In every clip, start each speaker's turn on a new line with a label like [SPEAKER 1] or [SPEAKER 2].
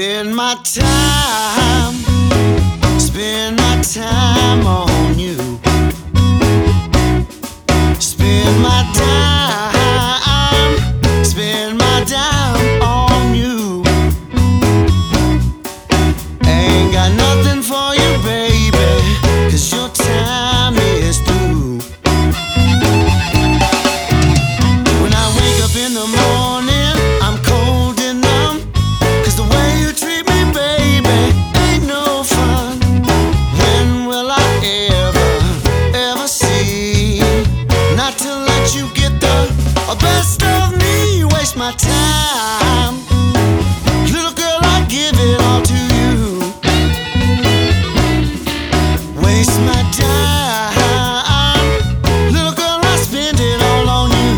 [SPEAKER 1] Spend my time on you. Spend my dime on you. Ain't got nothing for you, baby, 'cause your time is through. When I wake up in the morning, I'm cold and numb, 'cause the way you treat me, baby, ain't no fun. When will I ever see not to let you get the best of me? Waste my time, little girl, I give it all to you. Waste my time, little girl, I spend it all on you.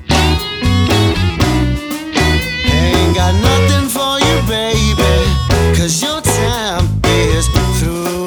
[SPEAKER 1] Ain't got nothing for you, baby, 'cause your time is through.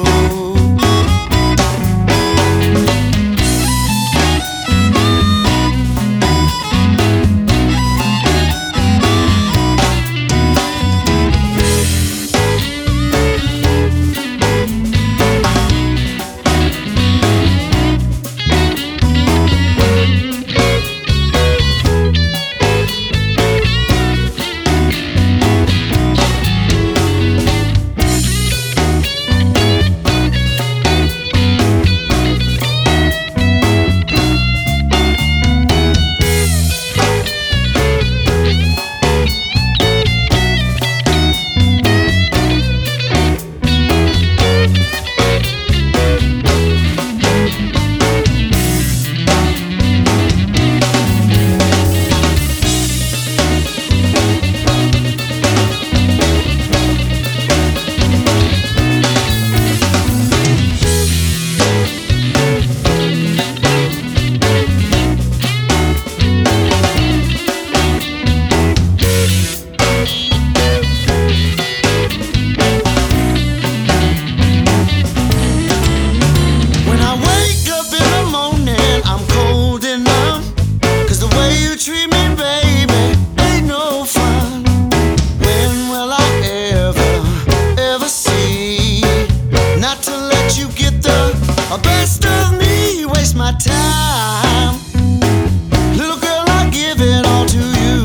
[SPEAKER 1] Treat me, baby, ain't no fun. When will I ever see not to let you get the best of me? Waste my time, little girl, I give it all to you.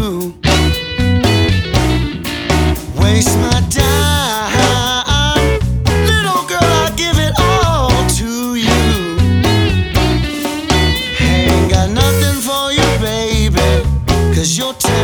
[SPEAKER 1] Waste my time, little girl, I give it all to you. Ain't got nothing for you, baby, 'cause your time